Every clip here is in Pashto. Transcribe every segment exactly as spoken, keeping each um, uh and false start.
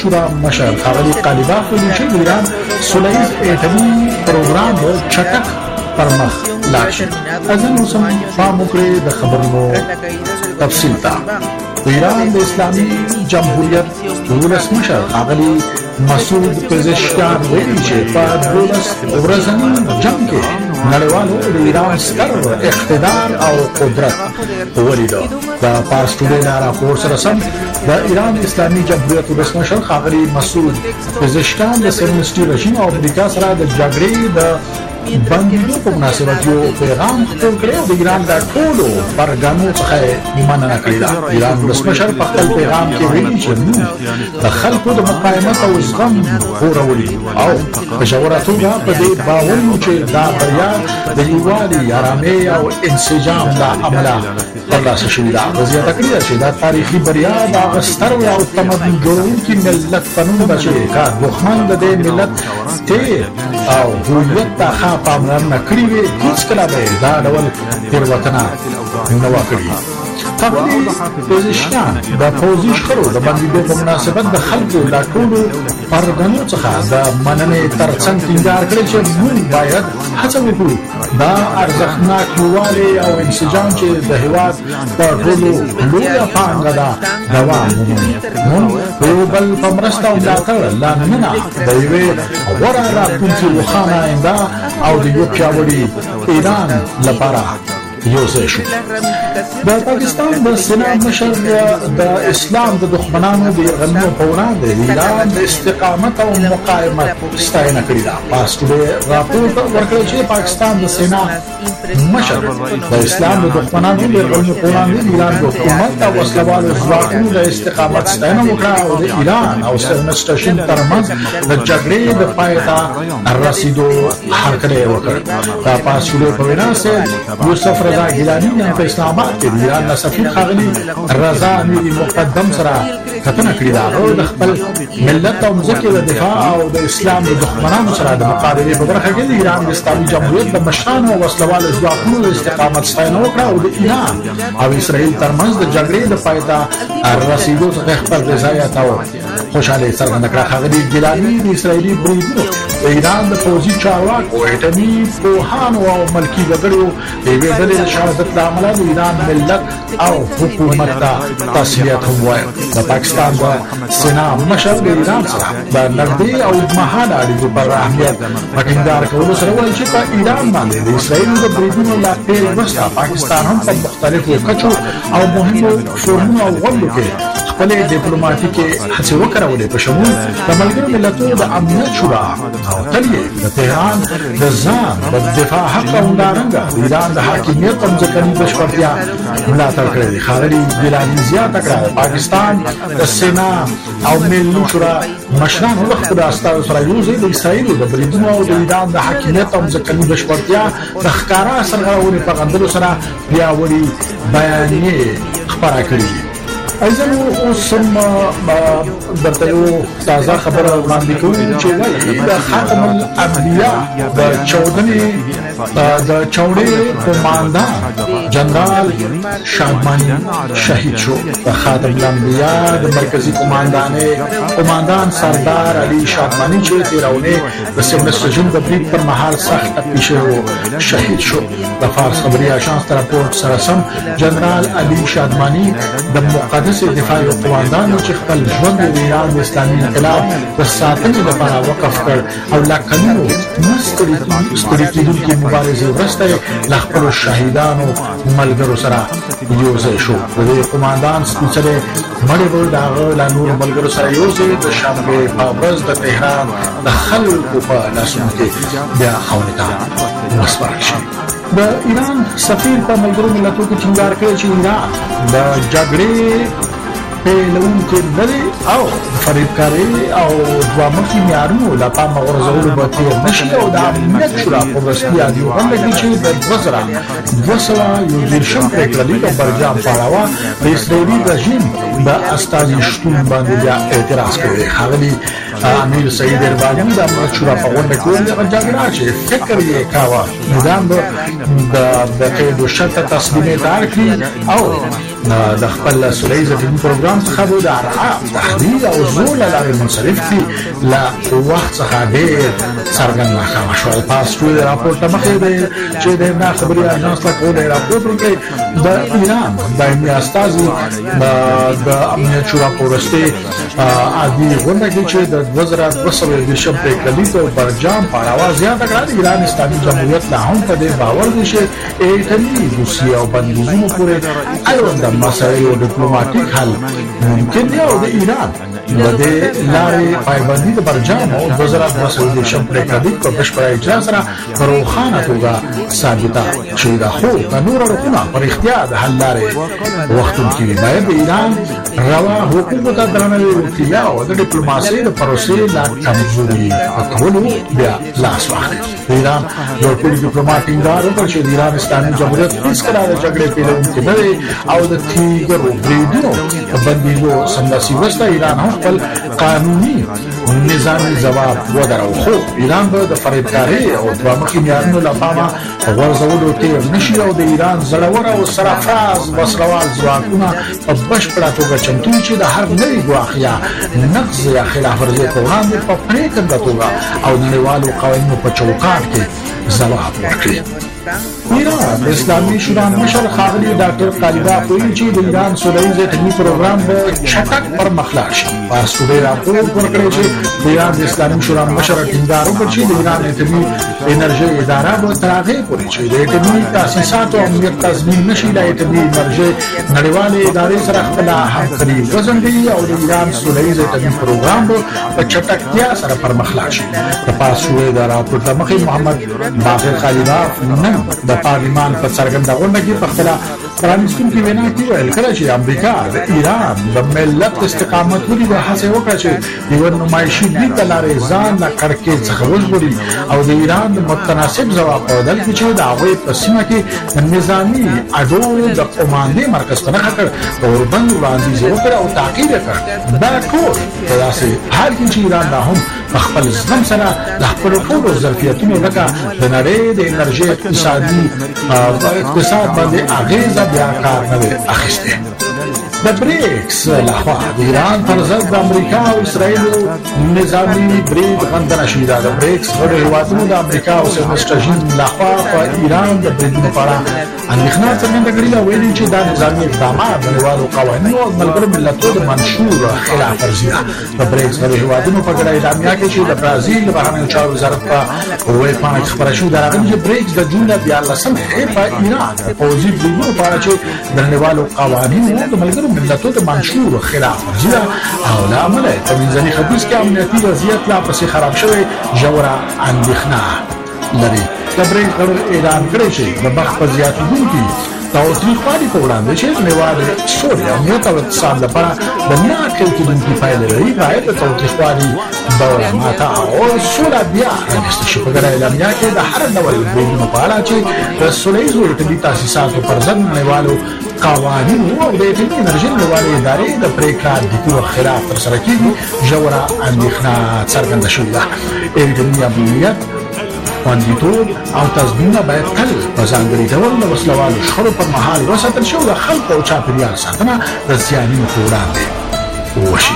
شورا مشر ښاغلي قالیباف ویلي چې ایران سوله ییز اټومي پروګرام چټک پرمخ لاړ شي. ځان اوس هم پام وکړئ د خبرونو تفصیل ته. ایران د اسلامي جمهوریت ولسمشر ښاغلي مسعود پزشکیان ویلي چې په دولس ورځني جنګ کې نړیوالو د ایران ستر اقتدار او قدرت ولیده. د پارس ټوډې راپور سره سم د ایران اسلامي جمهوریت ولسمشر ښاغلي مسعود پزشکیان د سیمونسټي رژیم او امریکا سره د جګړې د بندیدو په مناسبت یو پیغام خپور کړی او د ایران د ټولو پرګانو څخه مننه کړې ده. ایران ولسمشر په خپل پیغام کې ویلي چې موږ د خلکو د مقاومت او زغم غوړولي او په ژوره توګه په دې باور یو چې دا بریا د یووالي، ارامۍ او انسجام له امله ترلاسه شوې ده. زیاته کړې ده چې دا تاریخي بریا د هغه ستر او تمدن جوړونکي ملت په نوم ده چې کار دښمن د دې ملت تیر او هویت ته پاملرنه کړې وي، هیڅکله به دا ډول تېروتنه نه وه کړې. ښاغلي پزشکیان د پوځي شخړو د بندېدو په مناسبت د خلکو له ټولو پرګنو څخه د مننې ترڅنګ ټینګار کړی چې موږ باید هڅه وکړو دا ارزښتناک یووالی او انسجام چې د هېواد په ټولو لویه پانګه ده دوام ومومي. موږ د یو بل په مرسته او ملاتړ له ننه د یوې غوره راتلونکي روښانه آینده او د یو پیاوړي ایران لپاره یو ځای شو. د پاکستان د سینا مشر د اسلام د دښمنانو د یرغلونو په وړاندې د ایران د استقامت او مقاومت ستاینه کړې ده. پارس ټوډې راپور ورکړی چې پاکستان د سینا مشر د اسلام د دښمنانو د یرغلونو په وړاندې د ایران د حکومت او وسلوالو ځواکونو د استقامت ستاینه وکړه او د ایران او سیمونسټ رژیم ترمنځ د جګړې د پای ته رسیدو هرکلی یې وکړ. د پارس ټوډې په وینا یوسف رضا ګیلاني په اسلام آباد کې د ایران له سفیر ښاغلي رضا امیر مقدم سره کتنه کړې ده. هغه د خپل ملت او ځمکې د دفاع او د اسلام د دښمنانو سره د مقابلې په برخه کې د ایران د اسلامي جمهوریت د مشرانو او وسلوالو ځواکونو د استقامت ستاینه وکړه او د ایران او اسرائیل ترمنځ د جګړې د پای ته رسیدو څخه خپل رضایت او خوشحالي څرګنده کړه. ښاغلي ګیلاني د اسرائیلي بریدونو د ایران د پوځي چارواکو، اټومي پوهانو او ملکي وګړو د یوې ډلې د شهادت له امله د ایران ملت او حکومت ته تسلیت هم وایي. د پاکستان د سینا مشر د ایران سره د نږدې او اوږدمهاله اړیکو پر اهمیت په ټینګار کولو سره وایي چې په ایران باندې د اسرائیلو د بریدونو له پیل وروسته پاکستان هم په مختلفو کچو او مهمو فورمونو او غونډو کې خپلې ډیپلوماټیکې هڅې وکړولې په شمول د ملګرو ملتونو د امنیت شورا او تل یې د تهران د ځان د دفاع حق او همدارنګه د ایران د حاکمیت او ځمکني بشپړتیا ملاتړ کړی دی. ښاغلي ګیلاني زیاته کړه پاکستان د سینا او ملي شورا مشرانو له خپلو استازو سره یوځای د اسرائیلو د بریدونو او د ایران د حاکمیت او ځمکني بشپړتیا د ښکاره سرغړونې په غندلو سره پیاوړي بیانیې خپاره کړي دي. ایزن اوس هم درته یو تازه خبره وړاندې کوو چې وایي د خاتم الانبیا د چودنې د چوړې قوماندان جنرال شادماني شهید شو. د خاتم الانبیا د مرکزي قوماندانې قوماندان سردار علي شادماني چې تیرونې د سیمونسټ رژیم د برید پر مهال سخت ټپي شوی شهید شو. د فارس خبري اژانس د راپور سره سم جنرال علي شادماني د مقدس دفاعي قوماندان چې خپل ژوند د ایران د اسلامي انقلاب د ساتنې لپاره وقف کړ او لا کلونو ستړي کېدونکې مبارزې وروسته له خپلو شهیدانو ملګرو سره یو ځای شو. د دې قوماندان سپېڅلې مړی به د هغه له نورو ملګرو سره یو ځای د شنبې په ورځ د تهران د خلکو په لاسونو کې بیا خاورې ته وسپارل شي. د ایران سفیر په ملګرو ملتونو کې ټینګار کړی چې ایران د جګړې پیلوونکی نه دی او فریبکاري او دوامخي معیارونو له پامه غورځولو به تېر نه شي او د امنیت شورا په وروستي یادونه کې چې د دوه زره دوه سوه یو دېرشم پرېکړه لیک برجام پاړاوه د اسرائیلي رژیم د استازي شتون باندې بیا اعتراض کړی. ښاغلي امیر سعید اربانی د مشوره په غونډه کې ویل چې چې فکر یې کاوه نظام د د قید شرط تسلیمې دار کړي او د خپل سولهییز پروګرام څخه د ارعاب تحلیل او زور لارې منصرف کړي لا وخت څخه ډېر څرګند مخامخ شو. پاس ټول راپور ته مخې دی چې د نه خبري اژانس ته کومه راپور ورکړي د ایران دایمي استازي د امنیت شورا پورسته عادي غونډه کې چې د دوه زره دوه سوه دیشم په کلیت او برجام په اړه زیاته کړه ایران اسلامي جمهوریت له هم په دې باور دي چې ایټالي روسیا او بندیزونو پورې اړوند مسایل ډیپلوماټیک حل ممکن دی او د ایران د دې لارې پایبندي د برجام او دوه زره دوه سوه دیشم په کلیت په بشپړ اجرا سره روښانه توګه ثابته شوې ده. خو د نور اړخونو پر اختیار د حل لارې وختون کې باید ایران روا حکومت ته درناوی وکړي او د ډیپلوماسۍ د پروسې لا کمزوري کولو بیا لاس واخلي. ایران یو ټول ډیپلوماټ ټینګار وکړ چې ایران اسلامي جمهوریت هیڅ کله د جګړې پیلوونکی نه دی او د تیګرو بریدونو بندیزو سمداسي وسته ایران هم خپل قانوني نظامي ځواب ودرو. خو ایران به د فریبکارۍ او دوامخي معیارونو له پامه غورځولو تیر نشي او د ایران زړور او سرافراز وسلوال ځواکونه په بشپړه توګه چمتو چې د هر نوي ګواښ یا نقض یا خلاف ورزۍ په وړاندې په پرېکنده توګه او نړیوالو قوانینو په چوکاټ کې ځواب ورکړي. ایران د اسلامي شورا مشر ښاغلي ډاکټر طالباف ویلي چې د ایران سولهییز اټومي پروګرام به چټک پرمخ لاړ شي. پاسپورټ راپور ورکړی چې د ایران د اسلامي شورا مشر ټینګار وکړ چې د ایران اټومي انرژي اداره به تر هغې پورې چې د اټومي تاسیساتو امنیت تضمین نشي د اټومي انرژي نړیوالې ادارې سره خپله همکاري وځنډوي او د ایران سولهییز اټومي پروګرام به په چټکتیا سره پرمخ لاړ شي. د پاسپورټ د راپور له مخې محمد باقر طالباف نن د پارلمان په څرګنده غونډه کې په خپله پرانیستونکې وینا کې ویل کړه چې امریکا د ایران د ملت استقامت ولې د هڅې وکړه چې یوه نمایشي برید له لارې ځان له کړکېچ څخه وژغوري او د ایران د متناسب ځواب په بدل کې چې د هغوی په سیمه کې نظامي اډو د قوماندې مرکز په نښه کړ اوربند وړاندیز یې وکړ او تعقیب یې کړ. دا ټول په داسې حال کې چې ایران لا هم په خپل زغم سره د خپلو ټولو ظرفیتونو لکه د نړۍ د انرژۍ اقتصادي اقتصاد باندې اغېزه بیا کار نه دی اخیستی. د بریکس لخوا د ایران پر ضد د امریکا او اسرائیلو نظامي برید غندنه شوې ده. د بریکس غړو هېوادونو د امریکا او صهیونیست رژیم لخوا په ایران د بریدونو په اړه اندېښنه څرګنده کړې ده او ویلي چې دا نظامي اقدامات د نړیوالو قوانینو او ملګرو ملتونو د منشور خلاف ورزي ده. د بریکس غړو هېوادونو په ګډه اعلامیه کې چې د برازیل د بهرنیو چارو وزارت په ویب پاڼه کې خپره شوې ده راغلي چې بریکس د جون د دیارلسمې په ایران د پوځي بریدونو په اړه چې د نړیوالو قوانینو د ملګرو ملتونو د منشور خلاف ورزي ده او له امله یې په منځني ختیځ کې امنیتي وضعیت لا پسې خراب شوی ژوره اندېښنه لري. د بریکس غړو اعلان کړی چې د بخت په زیاتېدونکي تاوتریخوالي په وړاندې چې نړیوالې سولې امنیت او اقتصاد لپاره د نه اټکل کېدونکي پایلې لري باید د تاوتریخوالي دوره ماته او سوله بیا رامنځته شي. په ګډه اعلامیه کې د هر ډول بریدونو په اړه چې د سولهییزو اټومي تاسیساتو پر ضد نړیوالو قوانینو او د اټومي انرژۍ نړیوالې ادارې د پرېکړه لیکونو خلاف ترسره کېږي ژوره اندېښنه څرګنده شوې ده. اټومي امنیت خوندیتوب او تضمینونه باید تل په ځانګړي ډول د وسلوالو شخړو پر مهال وساتل شي او د خلکو او چاپېریال ساتنه د زیانونو په وړاندې وشي.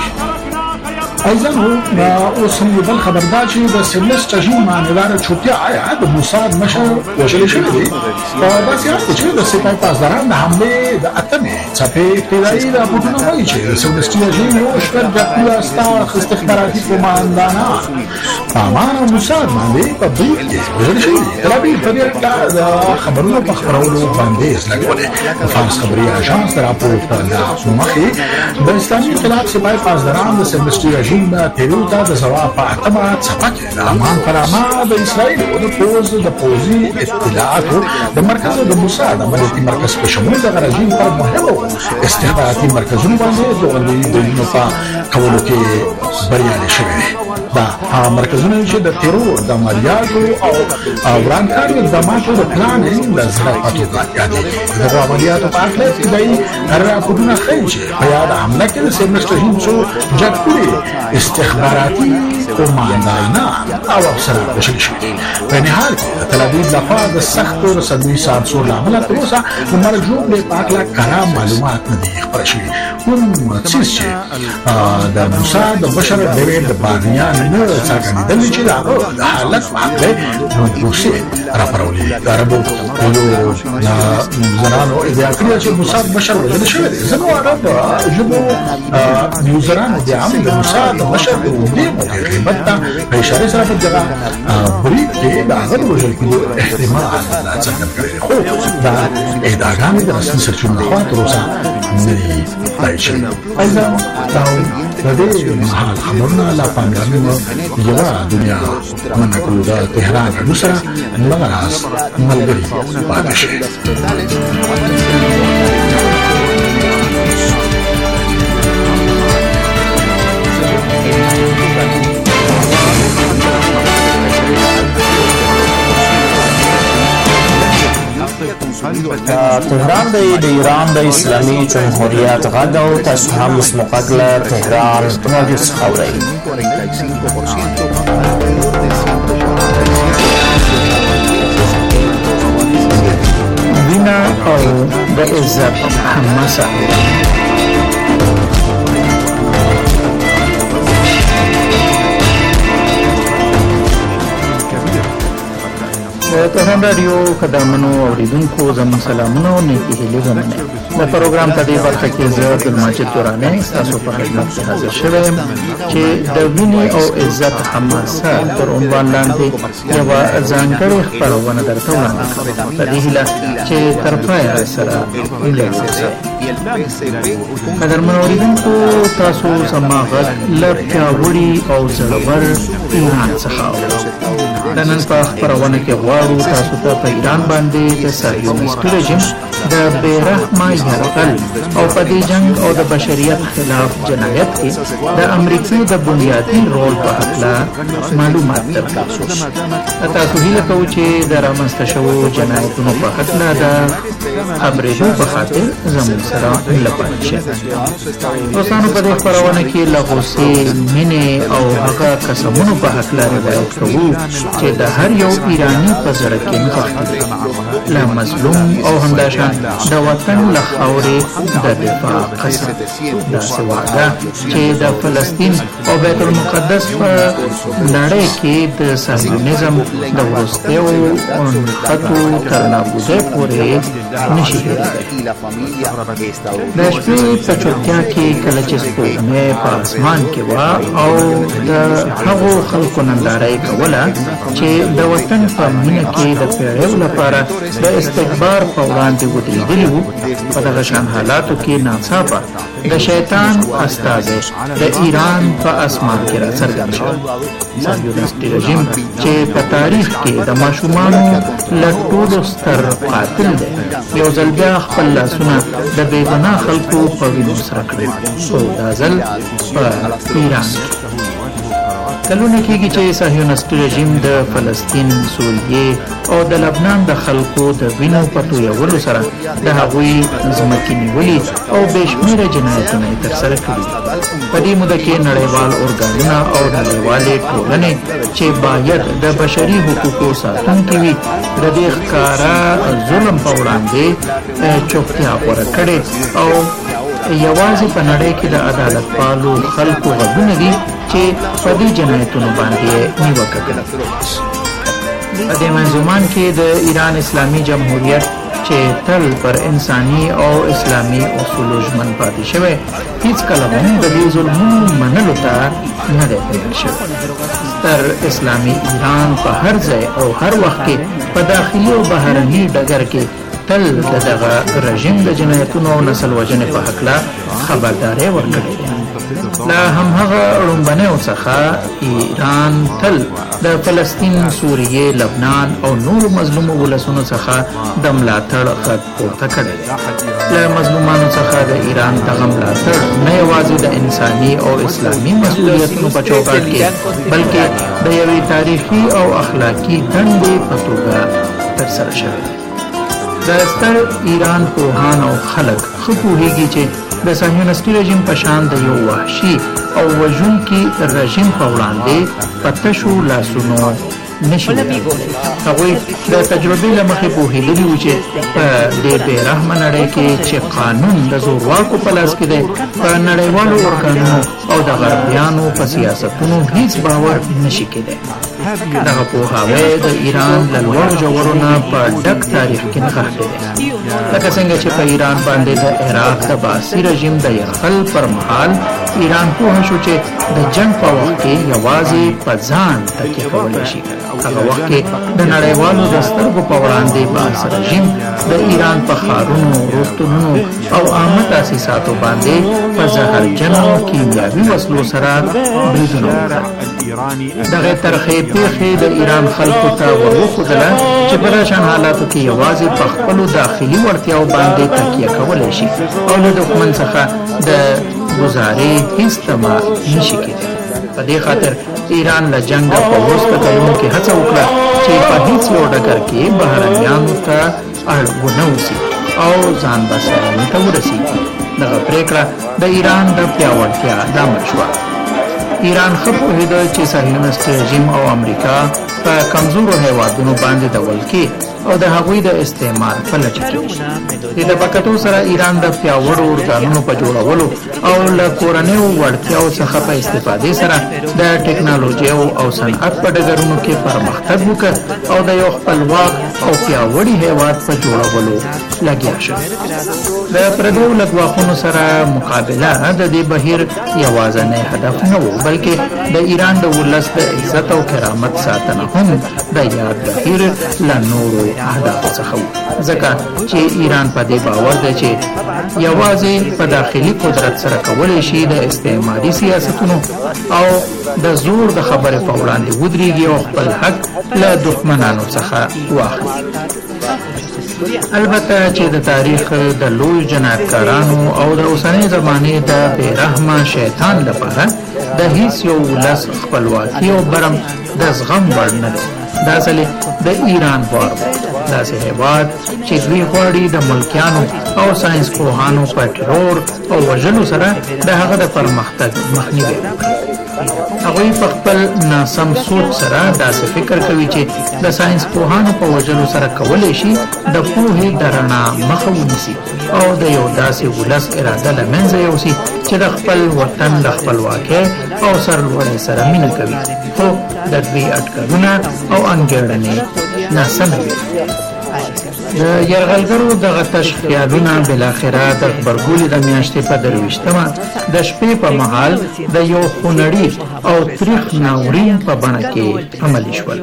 ایضا اوس هم یو بل خبر دا چې د صهیونیست رژیم معنیداره چوپتیا آیا د موساد مشر وژلی شوی دی. په داسې حال کې چې د سپاه پاسداران د حملې د اتمې څپې ابتدایي راپورټونه وایي چې د صهیونیستي رژیم یو شمېر جګړه استار استخباراتي قوماندانان په امان او موساد باندې په برید کې وژل شوي دي. تل ابیب په دې اړه د خبرونو په خپرولو بندیز لګولی. د فارس خبري اژانس د راپور په مخې د اسلامي انقلاب سپاه پاسداران د صهیونیستي رژیم د پیرو ته د ځواب په اتمه څپه کې د امان پر اما د اسرائیل د پوز د پوزي اطلاعاتو د مرکز د موساد عملیاتي مرکز په شمول د رژیم پر مهمو استخباراتي مرکزونو باندې د غلبې د نوپا کولو کې بریالي شوی دی. دا مرکزونه چې د تیرور د عملیاتو او ورانکاري اقداماتو د پلانینګ د زړه په توګه یادې دغه عملیاتو په اړه ابتدایي راپورونه ښیي چې په یاد حمله کې د سیمنسټ رژیم څو جګپوري استخباراتي قوماندانان او افسران وژل شوي په نهایت کې د تل ابیب لخوا د سختو رسنیو سانسور له امله تر اوسه د مرګ ژوبلې په هکله کره معلومات نه دي خپاره شوي کوم څیز چې د موسی د بشر ډیویډ بارنیان نه څرګندېدلي چې د هغه د حالت په هکله روسیې راپارولي د عربو یو زنانو ادعا کړې چې موسی بشر وژل شوی دی ځینو عرب ژبو یوزرانو د عام د موسی د بشر د اوږدې مودې غیبت ته په اشارې سره په دغه برید کې د هغه د وژل کېدو احتمال څرګند کړی دی خو دا ادعاګانې د رسمي سرچینو لخوا تر اوسه نه دي تایید شوي ایضا د دې مهال خبرونه له پاملرنې یوه دنیا منع کړو د تهران رادیو سره دغه راز ملګري پاتې شي تهران د ایران د اسلامي جمهوریت غږ او تاسو هم مسموقک له تهران رادیو څخه اورئ وینا او د عزت حماسه تهران رادیو قدامنو اوریدونکو زموږ سلامونه او نیکې هیلې ومنئ د پروګرام په دې برخه کې زه عبدالمجید دراني ستاسو په خدمت کې حاضر شوی یم چې د وینې او عزت حماسه تر عنوان لاندې یوه ځانګړې خپرونه درته وړاندې کوم په دې هیله چې تر پایه سره ملګري اوسئ قدرمنو اوریدونکو تاسو زما غږ له پیاوړي او زړور ایران څخه اورئ د نن په خپرونه کې غواړو تاسو ته په ایران باندې د صهیونیستي رژیم د بې رحمه یرغل او په دې جنګ او د بشریت خلاف جنایت کې د امریکې د بنیادي رول په هکله معلومات درکړو تاسو هیله کوو چې د رامنځته شوو جنایتونو په هکله د خبرېدو په خاطر زموږ سره ملګري شئ دوستانو په دې خپرونه کې له غوسې مینې او هغه قسمونو په هکله روایت کوو چې د هر یو ایرانی په زړه کې نغښتلي له مظلوم او همداشان د وطن له خاورې د دفاع قسم داسې وعده چې د فلسطین او بیت المقدس په نړۍ کې د صهیونیزم د وروستیو نښتو تر نابودۍ پورې نشي هېرېدلی د شپې په چوپتیا کې کله چې سپوږمۍ په اسمان کې وه او د هغو خلکو ننداره یې کوله چې د وطن په مینه کې د پیړیو لپاره د استکبار په وړاندې ودرېدلي وو په دغه شان حالاتو کې ناڅاپه د شیطان استازی د ایران په اسمان کې راڅرګند شو صهیونیستي رژیم چې په تاریخ کې د ماشومانو له ټولو ستر قاتل دی یو ځل بیا خپل لاسونه د بېګناه خلکو په وینو سره کړي خو دا ځل په ایران کې کلونه کېږي چې صهیونیستي رژیم د فلسطین، سوریې او د لبنان د خلکو د وینو په تویولو سره د هغوی ځمکې نیولي او بې شمېره جنایتونه یې ترسره کړي. په دې موده کې نړیوال ارګانونه او نړیوالې ټولنې چې باید د بشري حقوقو ساتونکي وي د دې ښکاره ظلم په وړاندې چوپتیا غوره کړې او یوازې په نړۍ کې د عدالت پالو خلکو غږونه دي چې په دې جنایتونو باندې نیوکه کوي. په دې منظومان کې د ایران اسلامي جمهوریت چې تل پر انساني او اسلامي اصولو ژمن پاتې شوی هیڅکله هم د دې ظلمونو منلو ته نه دی تیار شوی. تر اسلامي ایران په هر ځای او هر وخت کې په داخلي او بهرني ډګر کې تل دغه رژیم د جنایتونو او نسل وژنې په هکله خبرداری ورکړې ده. لا هم هغه لومبنیو څخه ایران تل د فلسطین، سوریه، لبنان او نور مظلومو ولسونو څخه د ملاتړ غږ پورته کړی. له مظلومانو څخه د ایران دغه ملاتړ نه یوازې د انساني او اسلامي مسؤلیتونو په چوکاټ کې بلکې د یوې تاریخي او اخلاقي دندې په توګه ترسره شوی دی. د ستر ایران پوهان او خلک ښه پوهېږي چې د صهیونیستي رژیم په شان د یو وحشي او وژونکي رژیم په وړاندې په تشو لاسونو نشي ودرېدلی. هغوی د تجربې له مخې پوهېدلي وو چې په دې بېرحمه نړۍ کې چې قانون د زورواکو په لاس کې دی، په نړیوالو ارګانونو او د غربیانو په سیاستونو هیڅ باور نشي کېدی. دغه پوهاوی د ایران له لوړو ژورو نه په ډک تاریخ کې نغښتی دی. لکه څنګه چې په ایران باندې د عراق د باسي رژیم د یرغل پر مهال ایران پوه شو چې د جنګ په وخت کې یوازې په ځان تکیه کولی شي. هغه وخت کې د نړیوالو د سترګو په وړاندې باس رژیم د ایران په ښارونو، روغتونونو او عامه تاسیساتو باندې په زهرجنو کیمیاوي وسلو سره بریدونه وکړل. دغه ترخې پیښې د ایران خلکو ته وروښودله چې په داسې حالاتو کې یوازې په خپلو داخلي وړتیاو باندې تکیه کولی شي او له دښمن څخه د ګزارې هیڅ تمه نشي کېدی. په دې خاطر ایران له جنګه په وروسته کلونو کې هڅه وکړه چې په هیڅ یو ډګر کې بهرنیانو ته اړ ونه اوسي او ځان بسیاینې ته ورسېږي. دغه پرېکړه د ایران د پیاوړتیا لامل شوه. ایران ښه پوهېده چې صهیونیست رژیم او امریکا په کمزورو هیوادونو باندې د ولکې او د هغوی د استعمار په لټه کې دي. د بکتو سره ایران د پیاوړو ارګانونو په جوړولو او له کورنیو وړتیاو څخه په استفادې سره د ټکنالوژۍ او صنعت په ډګرونو کې پرمختګ وکړ او د یو خپلواک او پیاوړي هیواد په جوړولو لګیا شو. د پردیو له ګواښونو سره مقابله د دې بهیر یوازینی هدف نه و، بلکې د ایران د ولس د عزت او کرامت ساتنه هم د یاد بهیر له نورو اهدافو څخه و. ځکه چې ایران په دې باور دی چې یوازې په داخلي قدرت سره کولی شي د استعماري سیاستونو او د زور د خبرې په وړاندې ودرېږي او خپل حق له دښمنانو څخه واخلي. البته چې د تاریخ د لوی جنایتکارانو او د اوسنۍ زمانې د بېرحمه شیطان لپاره د هیڅ یو ولس خپلواکي او برم د زغم وړ نه دی. دا اصلي د ایران وار و، داسې هیواد چې دوی غواړي د ملکیانو او ساینس پوهانو په ټرور او وژلو سره د هغه د پرمختګ مخنیوی وکړي. هغوی په خپل ناسم سوچ سره داسې فکر کوي چې د ساینس پوهانو په وژلو سره کولی شي د پوهې د رڼا مخه ونیسي او د یو داسې ولس اراده له منځه یوسي چې د خپل وطن د خپلواکۍ او سرلوړۍ سره مینه کوي، خو د دوی اټکلونه او انګېرنې ناسمې وي. د یرغلګرو دغه تش خیالونه بالاخره د غبرګولي د میاشتې په درویشتمه د شپې په مهال د یو خونړي او تریخ ناورین په بڼه کې عملي شول.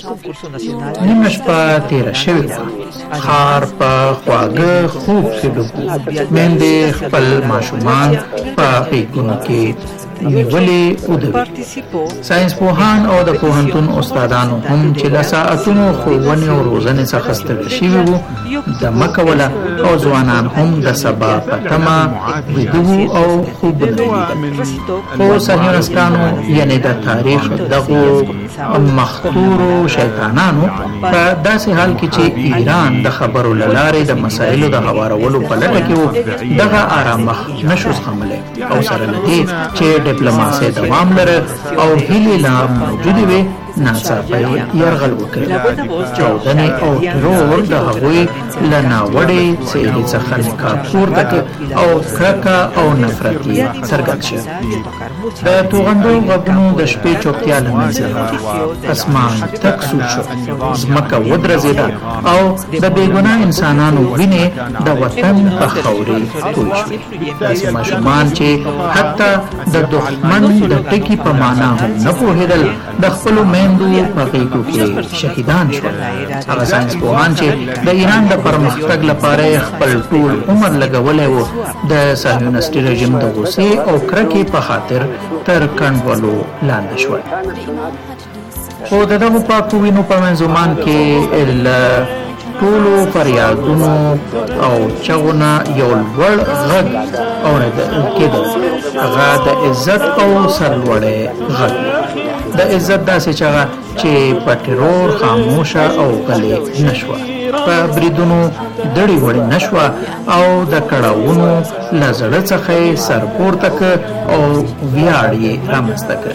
نیمه شپه تېره شوې وه. ښار په خواږه خوب کې ډوب و. میندې خپل ماشومان په غېږونو کې نیولې ودوي. ساینس پوهان او د پوهنتون استادانو هم چې له ساعتونو ښوونې او روزنې څخه ستړي شوي وو دمه کوله او ځوانان هم د سبا په تمه ویده وو او خوبونه لیدل. خو صهیونیستانو یعنې د تاریخ دغو مختورو شیطانانو په داسې حال کې چې ایران د خبرو له لارې د مسایلو د هوارولو په لټه کې وو دغه آرامښت نشو زغملی او سره له دې چې ډیپلوماسي دوام لري او هیلې لا موجودې وي ناڅاپه یرغل وکړ. چاودنې او ترور د هغوی له ناوړې څېرې څخه نقاب پورته کړ او کرکه او نفرت یې څرګند شو. د توغندو غږونو د شپې چوپتیا له منځه لاړه. اسمان تک سور شو، ځمکه ودرزېده او د بېګناه انسانانو وینې د وطن په خاورې توی شوې. داسې ماشومان چې حتی د دښمن د ټکي په معنا هم نه پوهېدل د خپلو میندو میندو په غېږو کې شهیدان شول. هغه ساینس پوهان چې د ایران د پرمختګ لپاره خپل ټول عمر لګولی و د صهیونیستي رژیم د غوسې او کرکې په خاطر تر کنډوالو لاندې شول. خو د دغو پاکو وینو په منظومان کې له ټولو فریادونو او چغونه یو لوړ غږ اورېدل کېده. هغه د عزت او سرلوړۍ غږ، د عزت داسې چغه چې په ټرور خاموشه او غلې نشوه، په بریدونو دړې وړې نشوه او د کړاوونو له زړه څخه یې سر پورته کړ او ویاړ یې رامنځته کړ.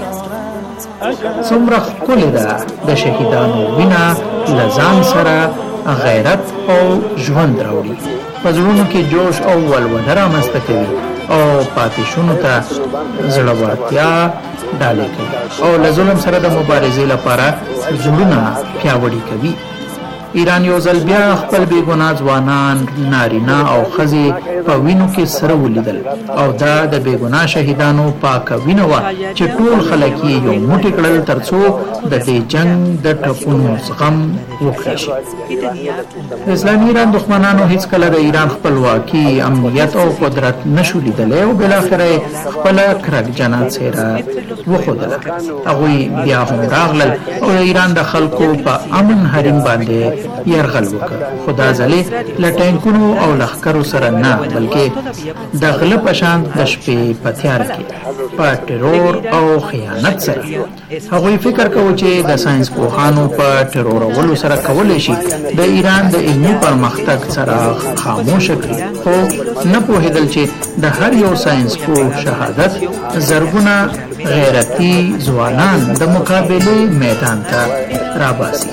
څومره ښکلې ده د شهیدانو وینه له ځان سره غیرت او ژوند راوړي، په زړونو کې جوش او ولوله رامنځته کوي او پاتې شونو ته زړورتیا ډالۍ کوي او له ظلم سره د مبارزې لپاره زړونه پیاوړي کوي. ایران یو ځل بیا خپل بېګناه ځوانان، نارینه او ښځې په وینو کې سره ولیدل او دا د بېګناه شهیدانو پاکه وینه وه چې ټول خلک یې یو موټی کړل تر څو د دې جنګ د ټپونو زغم وکړی شي. د اسلامي ایران دښمنانو هیڅکله د ایران خپلواکي، امنیت او قدرت نشو لیدلی او بالاخره یې خپله کرکجنه څېره وښودله. هغوی بیا هم راغلل او د ایران د خلکو په امن حریم باندې یرغل وکړ، خو دا ځلې له ټینکونو او لښکرو سره نه، بلکې د غله په شان د شپې په تیاره کې په ټرور او خیانت سره. هغوی فکر کوي چې د ساینس پوهانو په ټرورولو سره کولی شي د ایران د علمي پرمختګ څراغ خاموشه کړي، خو نه پوهېدل چې د هر یو ساینس پوه شهادت زرګونه غیرتي ځوانان د مقابلې میدان ته راباسي.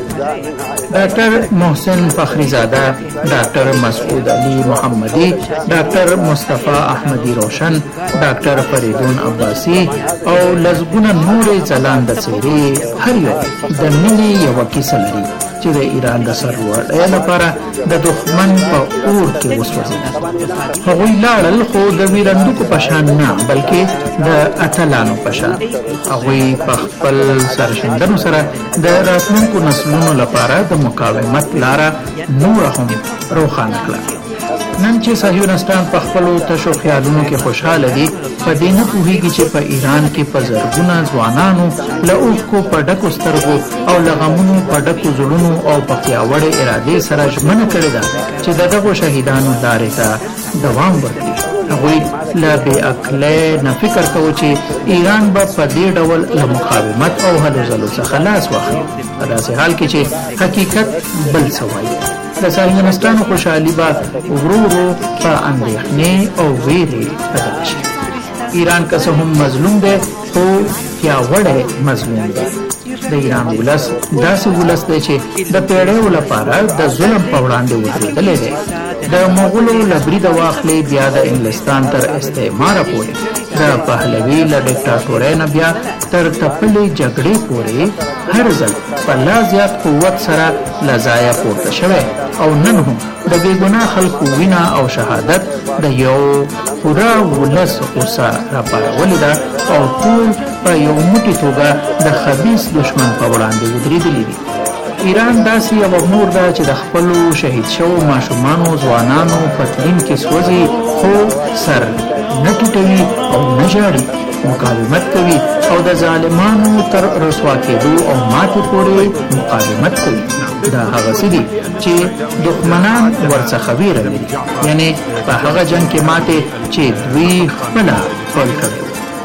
ډاکټر محسن فخریزاده، ډاکټر مسعود علي محمدي، ډاکټر مصطفی احمدي روشن، ډاکټر فریدون عباسي او لزګونه نورې ځلانده څېرې هر یو د مینې یوه کیسه لري چې د ایران د سرلوړۍ لپاره د دښمن په اور کې وسوځېدل. هغوی لاړل، خو د ویرندوکو په شان نه، بلکې د اتلانو په شان. هغوی په خپل سرښندنو سره د راتلونکو نسلونو لپاره د مقاومت لاره نوره هم روښانه کړه. نن چې صهیونیستان په خپلو تشو خیالونو کې خوشحاله دي، په دې نه پوهېږي چې په ایران کې په زرګونه ځوانانو له اوښکو په ډکو سترګو او له غمونو په ډکو زړونو او په پیاوړې ارادې سره ژمنه کړې ده چې د دغو شهیدانو لارې ته دوام ورکړي. هغوی له بې عقلۍ نه فکر کوي چې ایران به په دې ډول له مقاومت او هلو ځلو څخه لاس واخلي، په داسې حال کې چې حقیقت بل څه وایي. د صهیونیستانو خوشحالي به ورو ورو په اندېښنې او ویرې بدل شي. ایران که څه هم مظلوم دی، خو پیاوړی مظلوم دی. د ایران ولس داسې ولس دی چې د پیړیو لپاره د ظلم په وړاندې ودرېدلی دی. د مغولو له بریده واخلې بیا د انګلستان تر استعماره پورې، د پهلوي له ډیکټاټورۍ نه بیا تر تپلې جګړې پورې هر ځل په لا زیات قوت سره له ځایه پورته شوی او نن هم د بېګناه خلکو وینه او شهادت د یو پوره ولس غوسه راپارولې ده او ټول په یو موټې توګه د خبیث دښمن په وړاندې ودرېدلي دي. ایران داسې یوه مور ده چې د خپلو شهید شوو ماشومانو، ځوانانو په تلین کې سوځي، خو سر نه ټیټوي او نه ژاړي، مقاومت کوي او د ظالمانو تر رسوا کېدو او ماتې پورې مقاومت کوي. دا هغه څه دي چې دښمنان ورڅخه ویره لري، یعنې په هغه جنګ کې ماتې چې دوی خپله پیل کړې.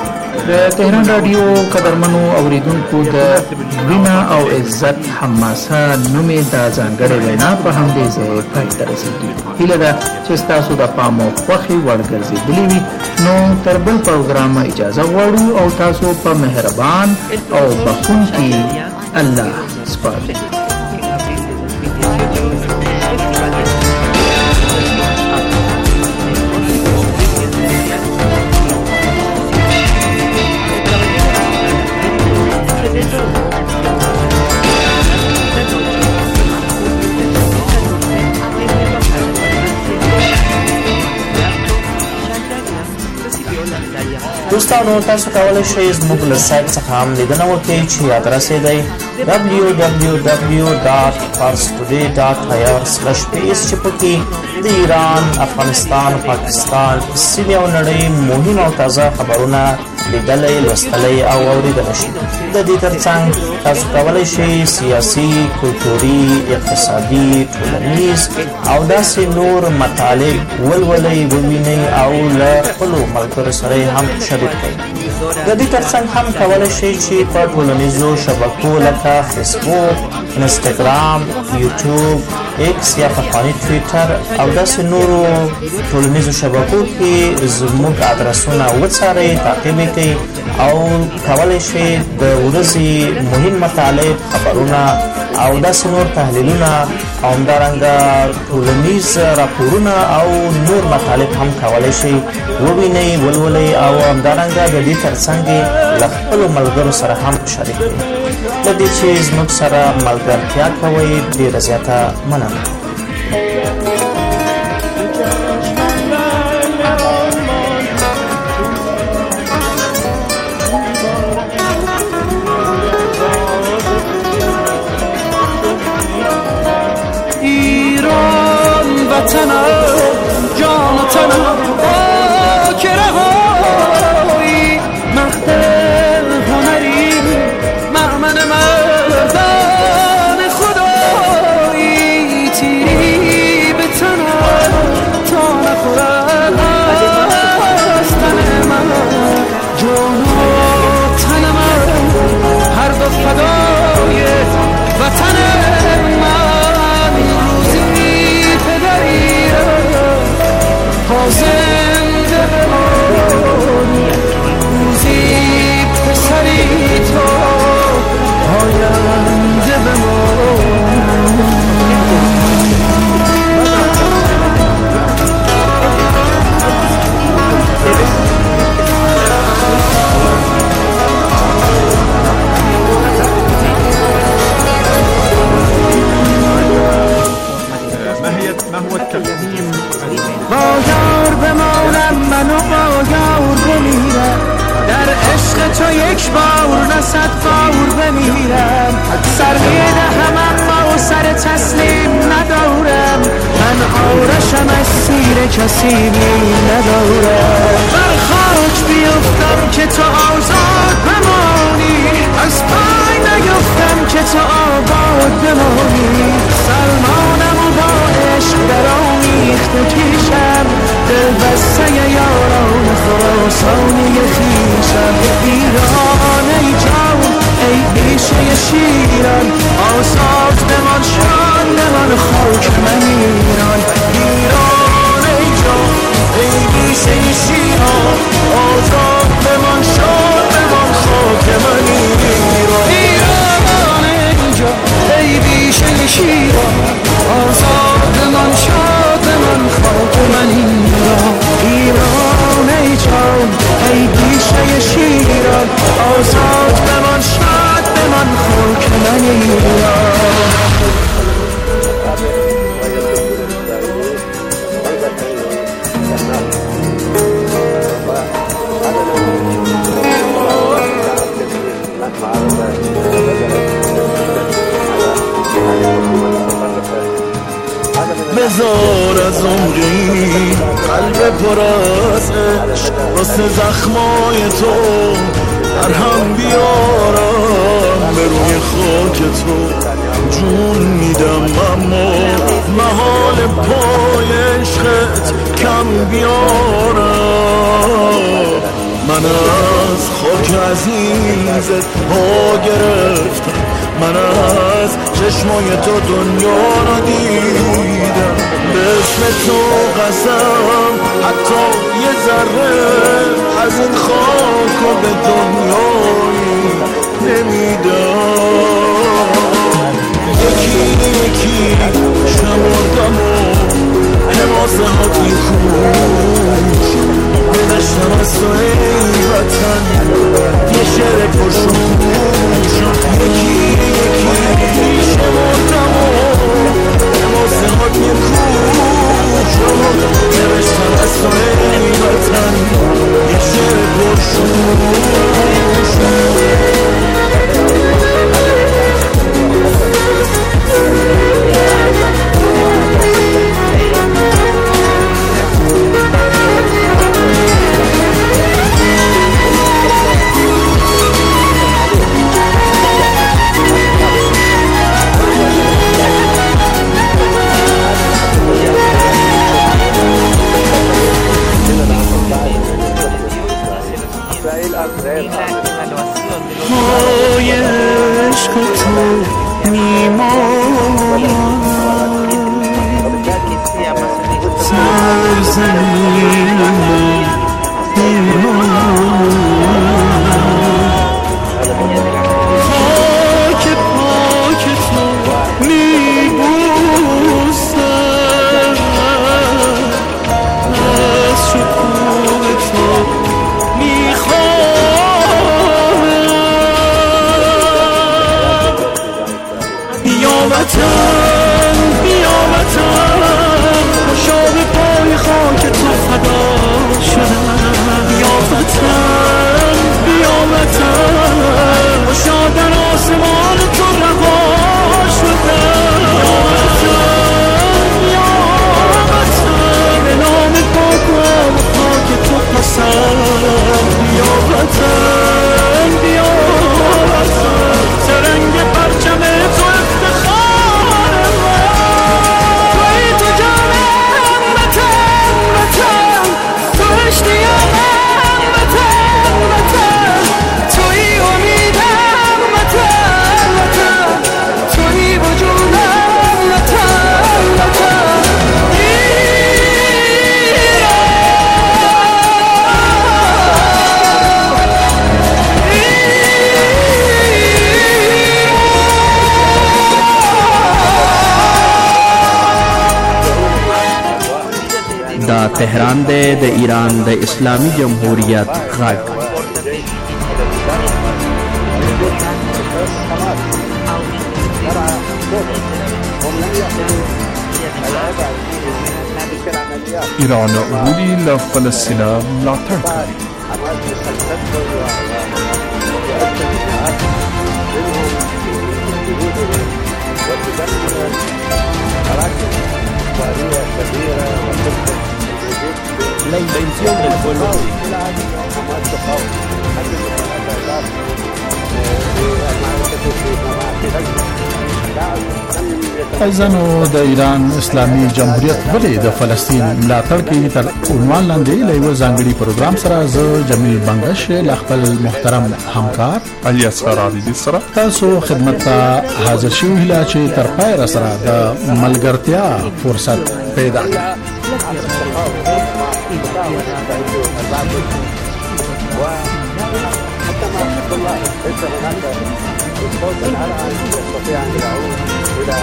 د تهران راډیو قدرمنو اوریدونکو، د وینا او عزت حماسه نومې دا ځانګړې وینا په همدې ځای پای ته رسېږي. هیله ده چې ستاسو د پام او خوښې وړ ګرځېدلې وي. نو تر بل پروګرامه اجازه غواړو او تاسو په مهربان او بخښونکي الله سپارو. دوست دوستانو تاسو کولی شئ زموږ له سایټ څخه هم لیدنه وکړئ چې ادرس یې دی دبلیو دبلیو دبلیو ډاټ فارس ټوډے ډاټ آی آر سلش پی ایس چې پکې د ایران، افغانستان، پاکستان، سیمې او نړۍ مهم او تازه خبرونه لیدلی، لوستلی او اوریدلی شي. د دې ترڅنګ تاسو کولی شئ سیاسي، کلتوري، اقتصادي، ټولنیز او داسې نور مطالب ولولئ، ووینئ او له خپلو ملګرو سره هم شریک کړئ. د دې ترڅنګ هم کولی شئ چې په ټولنیزو شبکو لکه فیسبوک، انسټاګرام، یوټیوب، ایکس یا پخواني ټویټر او داسې نورو ټولنیزو شبکو کې زموږ ادرسونه وڅارئ، تعقیب یې کړئ او کولی شئ د ورځې مهم مطالب، خبرونه او داسې نور تحلیلونه او همدارنګه ټولنیز راپورونه او نور مطالب هم کولی شئ ووینئ، ولولئ او همدارنګه د دې ترڅنګ له خپلو ملګرو سره هم شریک کړئ. له دې چې زموږ سره ملګرتیا کوئ ډېره زیاته مننه. وطنم جان و تنم با که رهایی مهد هنری مأمن مردان خدایی تیری به تنم تا نخورد از تن من جان و تنم هر دو فدای وطن من روزی زنده بمانی روزی پسری تو آینده بمانی ما هو التقديم با یار بمانم من و با یار بمیرم در عشق تو یک بار نه صد بار بمیرم سر میدهم اما سر تسلیم ندارم من آرشم از سیر کسی می ندارم بر خاک بیفتم که تو آزاد بمانی از پای نیفتم که تو آباد بمانی سلمانم و با عشق در آمیخته کیشم دل بسته یاران خراسانی خیشم ایران ای جان ای بیشه شیران آزاد بمان شان بمان خاک من ایران ایران ای جان ای بیشه شیران آزاد بمان شان بمان خاک من ایران ایران ای جان ای بیشه شیران آزاد من شاد من خاک من ایران ایران ای جان ای بیشه شیران آزاد من شاد من خاک من ایران بذار از عمری قلب پر از عشق واسه زخمای تو در هم بیارم به روی خاک تو جون میدم اما محال پای عشقت کم بیارم من از خاک عزیزت پا گرفتم من از چشمای تو دنیا رو دیدم به اسم تو قسم حتی یه ذره از این خاک و به دنیایی نمیدم یکی یکی شمردم و حماسه ها بیخوش داشتم از تو ای وطن یه شعر پرشوش یکی یکی شمردم و حماسه ها بیخوش نوشتم از تو ای وطن یه شعر پرشوش وطن بیا وطن شام پای خاک تو فدا شدم بیا وطن بیا وطن شاد در آسمان تو رها شدم بیا وطن بیا وطن به نام پاک و خاک تو پسند بیا وطن بیا وطن سرنگ پرچم تو افتخار من توی تو جانم وطن وطن تو اشتیاقم وطن وطن توی امیدم وطن وطن توی وجودم وطن وطن دا تهران دی د ایران د اسلامی جمهوریت غږ ایران ولي له فلسطین ملاتړ کوي. La invención del pueblo ایزانو د ایران اسلامي جمهوریت ولې د فلسطین ملاتړ کوي تر عنوان لاندې له یو ځانګړي پروګرام سره زه جمیل بنگش له خپل محترم همکار علي اصغر علي سره تاسو خدمت ته حاضر شوي هیله چې تر پایه سره د ملګرتیا فرصت پیدا کړئ. وحتى ما شاء الله ليس هناك الصوت الان يستطيع ان يعود الى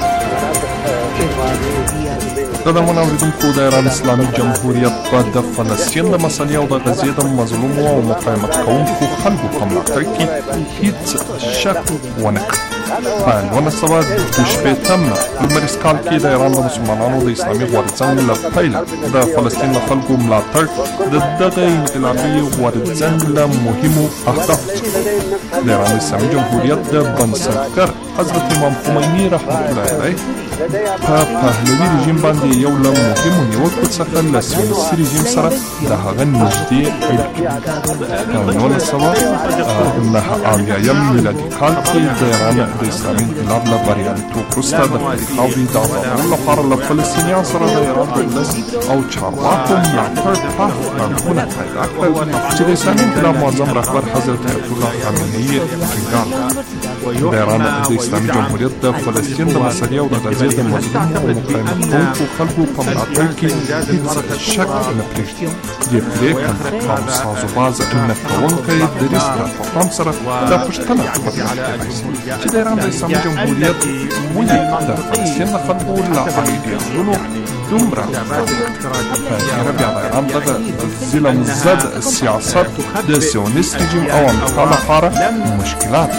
د دمون اوریدونکو د ایران اسلامي جمهوریت په د فلسطین د مسلې او د غزې د مظلومو او مقاومت کوونکو خلکو په ملاتړ کې هیڅ شک ونه کړ. په نولس سوه دوه شپېتم لمریز کال کې د ایران د مسلمانانو د اسلامي غورځنګ له پیله د فلسطین د خلکو ملاتړ د دغه انقلابي غورځنګ له مهمو اهدافو څخه د ایران اسلامي جمهوریت د بنسټګر حضرت امام خمیني رحمة الله علیه په پهلوي رژیم باندې یو له مهمو نیوکو څخه له سیاسي رژیم سره د هغه نږدې اړیکې په نولس سوه نهه اویایم میلادي کال کې د ایران د اسلامي انقلاب له بریالیتوب وروسته د خپلې خاورې د آزادولو لپاره له فلسطینیانو سره د ایران د ولس او چارواکو ملاتړ پراخ اړخونه پیدا کړل چې د اسلامي انقلاب معظم رهبر حضرت آیت الله خامنه‌ای ټینګار د ایران د اسلامي جمهوریت د فلسطین د مسلې او د غزې د مظلومو او مقاومت کوونکو خلکو په ملاتړ کې هیڅ شک نه پرېږدي. د پرېکړه او سازوباز نه کوونکی دریځ له پروګرام سره دا پوښتنه مطرح کېدای شي چې د ایران د اسلامي جمهوریت ولې د فلسطین د خلکو له ایډیالونو دومره په بیا د ایران دغه ظلم ضد سیاست د سیونیست رژیم او امریکا لپاره مشکلات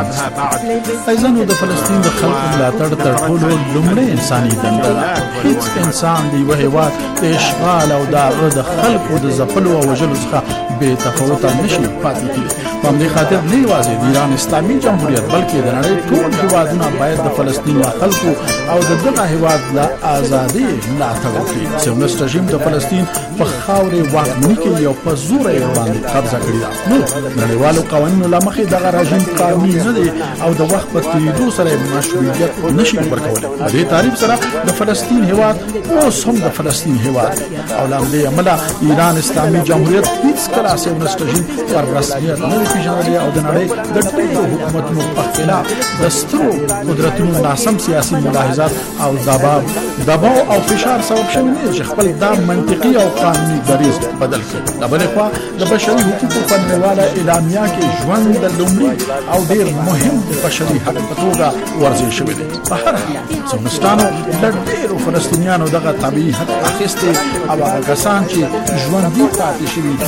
ایزانو د فلسطین د خلکو ملاتړ تر ټولو لومړی انساني دنده ده. هیڅ انسان د یوه هېواد د اشغال او د هغه د خلکو د ځپلو او وژلو څخه بې تفاوته نشي پاتې کېدی. په همدې خاطر نه یوازې د ایران اسلامي جمهوریت بلکې د نړۍ ټول هېوادونه باید د فلسطین له خلکو او د دغه هېواد د ازادۍ ملاتړ وکړي. سیونیست رژیم د فلسطین په خاورې واکمني کوي او په زوره یې باندې قبضه کړې ده. نو نړیوالو قوانینو له مخې دغه رژیم قانوني نه دی او د وخت په تېرېدو سره مشروعیت نشي ورکولی. په دې تعریف سره د فلسطین هېواد اوس هم د فلسطین هېواد دی او له همدې امله ایران اسلامي جمهوریت هېڅکله سیونیست رژیم پر رسمیت نه دی پېژندلی او د نړۍ د ټولو حکومتونو په خلاف د سترو قدرتونو ناسم سیاسي ملاحظات او دباو دباو او فشار سبب شوی نه چې خپل دا منطقي او قانوني دریځ بدل کړي. د بلې خوا د بشري حقوقو په نړیواله اعلامیه کې ژوند د لومړي او ډېر مهم بشري حق په توګه ورزې شوی دی. په هر حال سیونیستانو له ډېرو فلسطینیانو دغه طبیعي حق اخیستی او هغه کسان چې ژوندي پاتې شوي د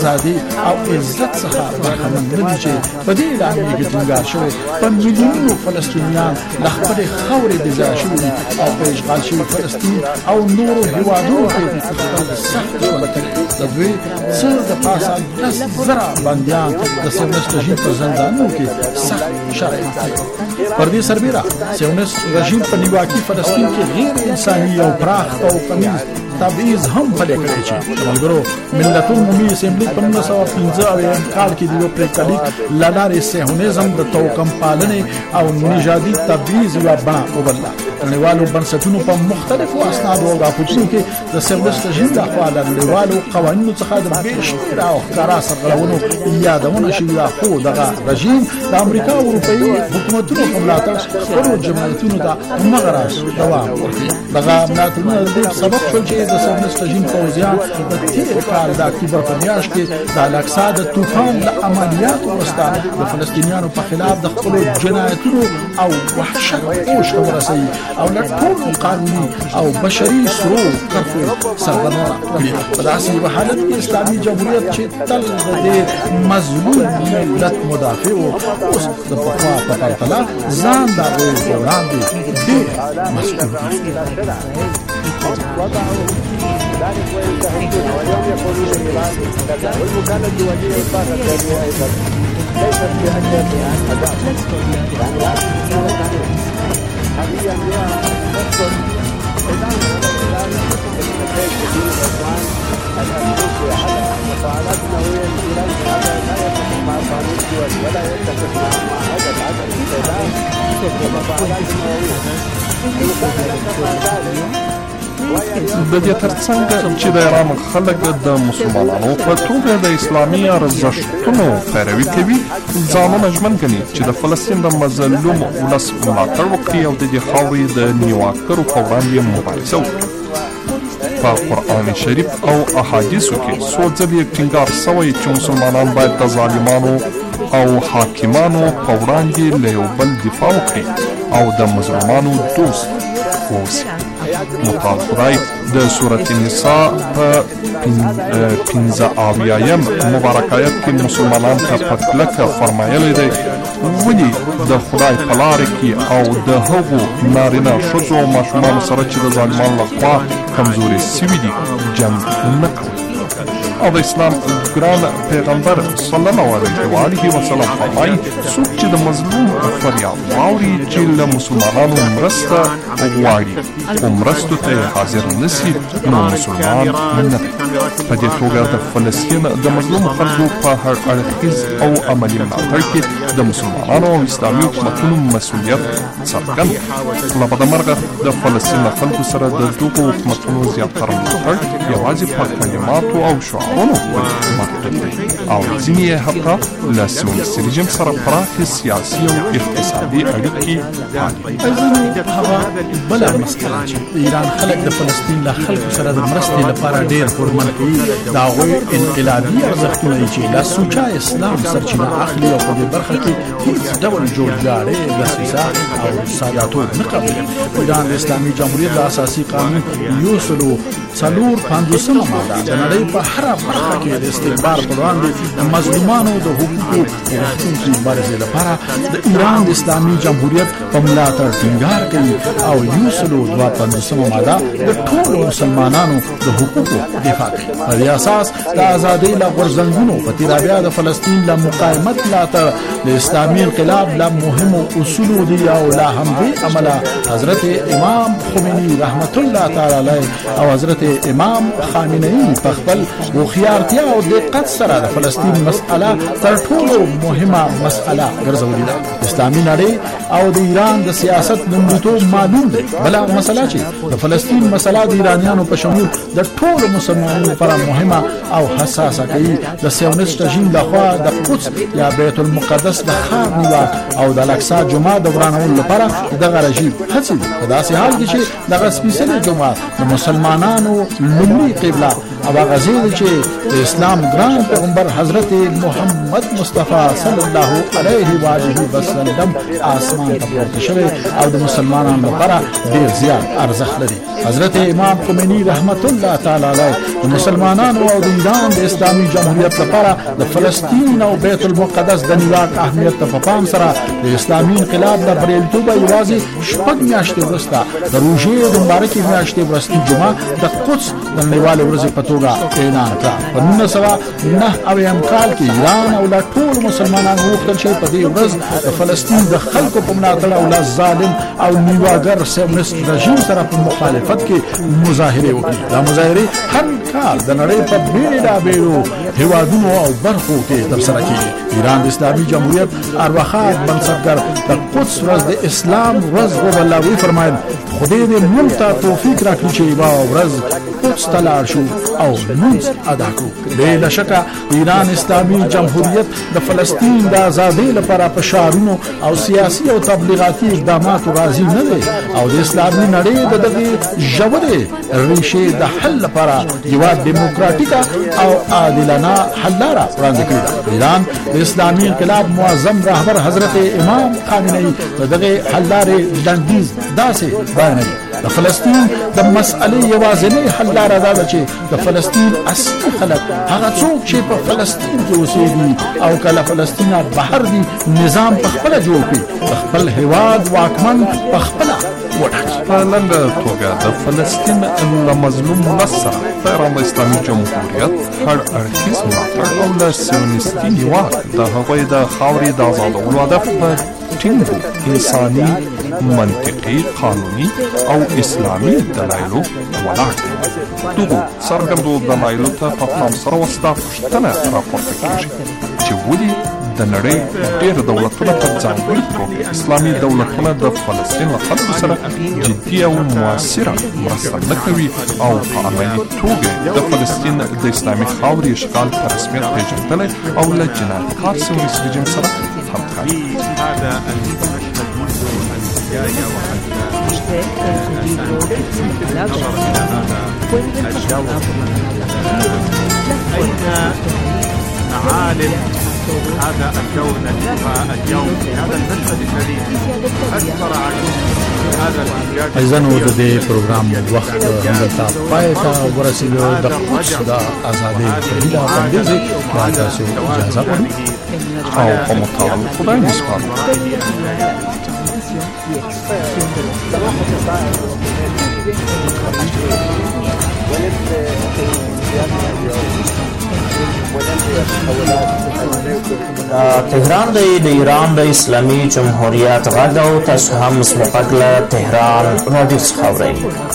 ازادي او عزت څخه برخمن نه دي چې په دې اعلامیه کې ټینګار شوی په میلیونونو فلسطینیان له خپلې خاورې بېځایه شوي دي او په اشغال شوي فلسطین او نورو هېوادونو کې خپل سخت ژوند کوي. د دوی څه د پاسه لس زره بندیان د سیونست رژیم په زندانونو کې سخت شرایط لري. پر دې سربېره سیونست رژیم په نیواکي فلسطین کې غیر انساني او پراخ توقمیز تبعیض هم پلی کړی چې د ملګرو ملتونو عمومي اسمبلي په نولس سوه پنځه اویایم کال کې د یو پرېکړه لیک له لارې صهیونیزم د توکم پالنې او نژادي تبعیض یوه بڼه وبلله. نړیوالو بنسټونو په مختلفو اسنادو او راپورټونو کې د سیونست رژیم لخوا له نړیوالو قوانینو څخه د بې شمېره او ښکاره سرغړونو یادونه شوې ده، خو دغه رژیم د امریکا او اروپایي حکومتونو په ملاتړ خپلو جمعیتونو ته همغه راز دوام ورکوي. دغه ملاتړونه د دې سبب شول چې د سیونست رژیم پوځیان د تېر کال د اکتوبر په میاشت کې د الاقصی د طوفان له عملیاتو وروسته د فلسطینیانو په خلاف د خپلو جنایتونو او وحشت اوج ته ورسوي او له ټولو قانوني او بشري سرو کرښو سرغړونه کړې. په داسې یوه حالت کې اسلامي جمهوریت چې تل د دې مظلوم ملت مدافع و، اوس د پخوا په پرتله ځان د هغوی په وړاندې ډېر مسؤل دی. وضعوا ذلك وينتهكون واليوم يقولون ايران كذا والمكالمه الدوليه الباغيه الدوليه ايضا ليست بهدف اداء يعني حاليا هي تقصد ايران الامريكي على مفاعلات نوويه ايران هذا لا يتفق مع قانون الدول ولا يتفق مع معاهده عدم الاستخدام المفاعلات النوويه. د دې ترڅنګ چې د ایران خلک د مسلمانانو په توګه د اسلامي ارزښتونو پیروي کوي، ځانونه ژمن ګڼي چې د فلسطین د مظلوم ولس ملاتړ وکړي او د دې خاورې د نیواکرو په وړاندې مبارزه وکړي. په قرآن شریف او احادیثو کې څو ځلې ټینګار شوی چې مسلمانان باید د ظالمانو او حاکمانو په وړاندې له یو بل دفاع وکړي او د مظلومانو دوست واوسي. متعال خدای د سورة النساء په پنځه اویایم مبارک آیت کې مسلمانان ته په کلکه فرمایلی دی ولې د خدای په لاره کې او د هغو نارینه ښځو او ماشومانو سره چې د ظالمانو لخوا کمزوري سوي دي جنګ نه کوي. او د اسلام ګران پیغمبر صلی الله علیه وسلم فرمایي څوک چې د مظلوم فریاد واوري چې له مسلمانانو مرسته غواړي او مرستو ته حاضر نشي نو مسلمان نه دی. په دې توګه د فلسطین د مظلوم خلکو په هر اړخیز او عملي ملاتړ کې د مسلمانانو او اسلامي حکومتونو مسؤلیت څرګند. له بده مرغه د فلسطین له خلکو سره د دغو حکومتونو زیاتره ملاتړ یوازې په کلماتو او شعارونو پورې محدود دی او ځینې یې حتی له سیونستي رژیم سره پراخې سیاسي او اقتصادي اړیکې پالي. هغه بله مسئله چې د ایران خلک د فلسطین له خلکو سره د مرستې لپاره ډېر هورمن کوي د هغوی انقلابي ارزښتونه دي چې له سوچه اسلام سرچینه اخلي او په دې برخه کې هیڅ ډول جوړجاړی دسیسه او ساداتوب نه قبلوي. ایران د اسلامي جمهوریت د اساسي قانون یو سلو څلور پنځوسمه ماده د نړۍ په هره برخه کې د استکبار پر وړاندې د مظلومانو د حقوقو غوښتونکو مبارزې لپاره د ایران د اسلامي جمهوریت په ملاتړ ټینګار کوي او یو سلو دوه پنځوسمه ماده د ټولو مسلمانانو د حقوقو دفاع کوي. په دې اساس د ازادۍ له غورځنګونو په تیرابیا د فلسطین له مقاومت ملاتړ د اسلامي انقلاب له مهمو اصولو دي او له همدې امله حضرت امام خمیني رحمت الله تعالی علیه او حضرت امام خامنه‌ای په خپل هوښیارتیا او دقت سره د فلسطین مسأله تر ټولو مهمه مسأله ګرځولې ده. اسلامي نړۍ او د ایران د سیاست لومړیتوب معلوم دی. بله مسله چې د فلسطین مسله د ایرانیانو په شمول د ټولو مسلمانانو لپاره مهمه او حساسه کوي د سیونست رژیم لخوا د قدس یا بیت المقدس د ښار نیواک او د الاقصی جومات د ورانولو لپاره دغه رژیم هڅې دي. په داسې حال کې چې دغه سپېڅلی جومات د مسلمانانو لومړۍ قبله هغه غزي چې د اسلام ګران پیغمبر حضرت محمد مصطفی صلی الله علیه و آله وسلم آسمان ته پورته شوی او د مسلمانانو لپاره ډیر زیات ارزښت لري. حضرت امام خمینی رحمت الله تعالی علیه د مسلمانانو او د ایران د اسلامي جمهوریت لپاره د فلسطین او بیت المقدس د نیواک اهمیت په پام سره د اسلامي انقلاب د بریالیتوب یوازې شپږ میاشتې وروسته د روژې د مبارکې میاشتې وروستۍ جمعه د قدس د نړیوالې ورځې په توګه اعلان کړه. په نولس سوه نهه اویایم کال کې ایران او له ټولو مسلمانانو غوښتل چې په دې ورځ د فلسطین د خلکو په ملاتړ او له ظالم او نیواګر سیونست رژیم سره په مخالفت کې مظاهرې وکړي. دا مظاهرې هر کال د نړۍ په بېلابېلو هېوادونو او برخو کې ترسره کېږي. ایران د اسلامي جمهوریت ارواښاد بنسټګر د قدس ورځ د اسلام ورځ وبلله. ویې فرمایل خدای دې موږ ته توفیق راکړي چې یوه ورځ قدس ته لاړ شو او لمونځ ادا کړو. بې له شکه ایران اسلامي جمهوریت د فلسطین د ازادۍ لپاره په شعارونو او سیاسي او تبلیغاتي اقداماتو راضي نه دی او د اسلامي نړۍ د دغې ژورې ریښې د حل لپاره یوه ډیموکراتیکه او عادلانه حل لاره وړاندې کړې ده. ایران د اسلامي انقلاب معظم رهبر حضرت امام خامنه‌ای د دغې حل لارې لنډیز داسې بیانوي: د فلسطین د مسئلې یوازینۍ حل لاره دا ده چې د فلسطین اصلي خلک هغه څوک چې په فلسطین کې اوسېږي او که له فلسطینه بهر دي نظام په خپله جوړ کړي، د خپل هېواد واکمن په خپله وټاکي. په لنډه توګه د فلسطین له مظلوم ولس سره د ایران د اسلامي جمهوریت هر اړخیز ملاتړ او له سیونستي نیواک د هغوی د خاورې د ازادولو هدف په ټینګو انساني، منطقي، قانوني او اسلامي دلایلو ولاړ دی. دغو څرګندو دلایلو ته په پام سره اوس دا پوښتنه راپورته کېږي چې ولې د نړۍ ډېر دولتونه په ځانګړې توګه اسلامي دولتونه د فلسطین له خلکو سره جدي او مؤثره مرسته نه کوي او په عملي توګه د فلسطین د اسلامي خاورې اشغال په رسمیت پېژندلی او له جنایتکار سیونیست رژیم سره همکاري کوي. معالم هذا الكون اليوم في هذا المشهد الشريف أكثر عجوز هذا الإنجاز. ایزنو د دې پروګرام وخت همدلته پای ته ورسېدو. د قدس د ازادۍ په هیله باندې زه تاسو اجازه غواړم او په مطابق خدای مو سپارم. تهران دی د ایران د اسلامي جمهوریت غږ او تاسو هم مسلپک له تهران راډیو څخه اورئ.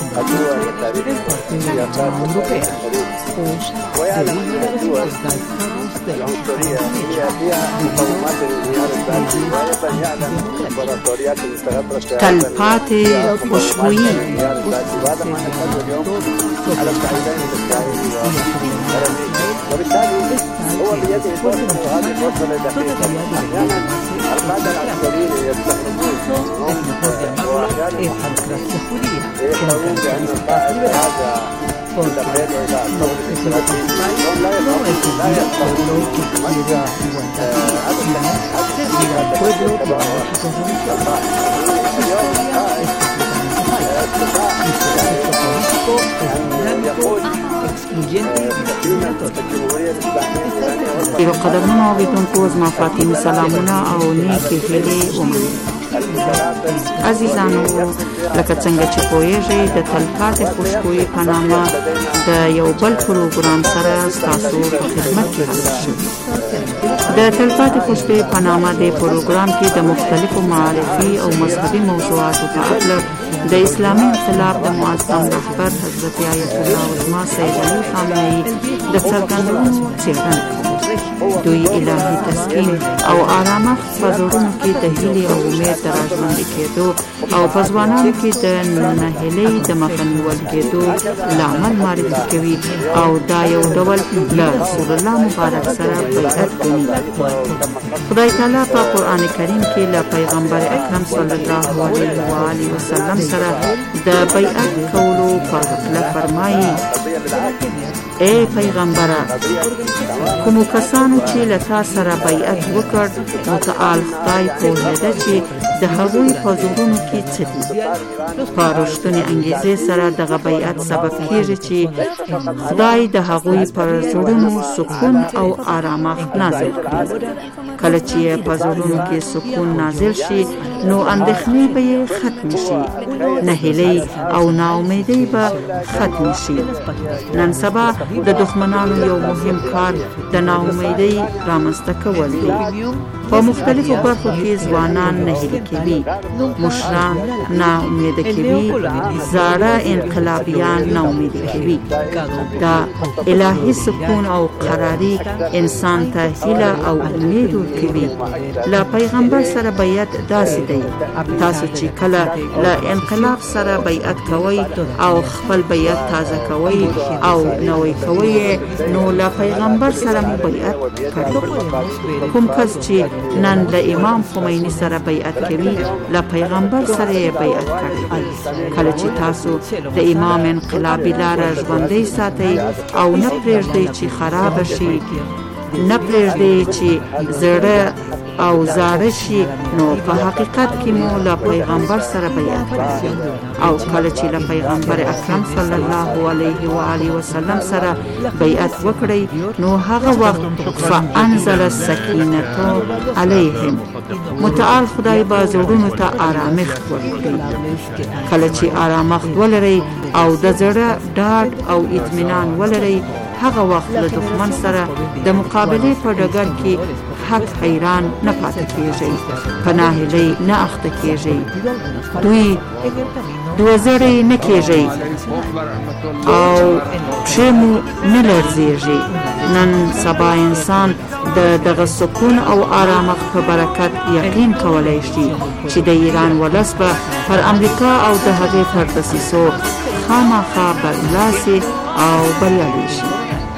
تلپاتې خوشبويي وبالتالي هو بيده توصل هذه الوصله دقيقه. احيانا القاده العسكريين يستخدمون واحيانا يقولون بان القائد هذا يدعو الى الثوره الاسرائيليه لا يقبل لا يقبل ډیرو قدرمنو اوریدونکو زما فاطمه سلامونه او نیکې هیلې ومنئ. عزیزانو، لکه څنګه چې پوهیږئ د تلپاتې خوشبويي په نامه د یو بل پروګرام سره ستاسو په خدمت کې حاضر شوم. د تلپاتې خوشبويي په نامه د پروګرام کې د مختلفو معرفي او مذهبي موضوعاتو په اړه د اسلامي انقلاب د معظم رهبر حضرت آیت الله عظما سید علي خامنه‌ای د څرګندونو څېړنه کوو. دوی الهي تسکین او آرامښت په زړونو کې د هیلې او امید د راژوندي کېدو او په ځوانانو کې د ناهیلۍ د مخه نیول کېدو لامل معرفي کوي او دا یو ډول له رسول الله مبارک سره بیعت ګڼي. خدای تعالی په قرآن کریم کې له پیغمبر اکرم صلی الله علیه و آله وسلم سره د بیعت کولو په هکله فرمایي: ای پیغمبره، کومو کسانو چې له تا سره بیعت وکړ، متعال خدای پوهېده چې د هغوی په زړونو کې څه دي. په رښتونې انګیزې سره دغه بیعت سبب کېږي چې خدای د هغوی پر زړونو سکون او آرامښت نازل کړي. کله چې په زړونو کې سکون نازل شي، نو اندېښنې به یې ختم شي، نهیلۍ او ناامیدۍ به ختم شي. نن سبا د دښمنانو یو مهم کار د ناامیدۍ رامنځته کول دي. په مختلفو برخو کې ځوانان نهیلي کوي، مشران ناامیده کوي، زاړه انقلابیان ناامیده کوي. دا الهي سکون او قراري انسان ته هیله او امید ورکوي. له پیغمبر سره بیعت داسې دی: تاسو چې کله له انقلاب سره بیعت کوئ او خپل بیعت تازه کوئ او نوی کوئ، نو له پیغمبر سره مو بیعت کړی. کوم کس چې نن له امام خمیني سره بیعت کوي، له پیغمبر سره یې بیعت کړی. کله چې تاسو د امام انقلابي لاره ژوندۍ ساتئ او نه پرېږدئ چې خراب شي، نه پرېږدئ چې زړه او زاړه شي، نو په حقیقت کې مو له پیغمبر سره بیعت کړی. او کله چې له پیغمبر اکرم صلی الله علیه و آله وسلم سره بیعت وکړئ، نو هغه وخت فانزل السکینة علیهم، متعال خدای به زړونو ته آرامښت ورکړي. کله چې آرامښت ولرئ او د زړه ډاډ او اطمینان ولرئ، هغه وخت له دښمن سره د مقابلې په ډګر کې حق حیران نه پاتې کېږئ، په ناهیلۍ نه اخته کېږئ، دوی دوزړی نه کېږئ او پښې مو نه لړزېږي. نن سبا انسان د دغه سکون او آرامښت په برکت یقین کولی شي چې د ایران ولس به پر امریکا او د هغې پر دسیسو خامخا برلاسي او بریالي شي.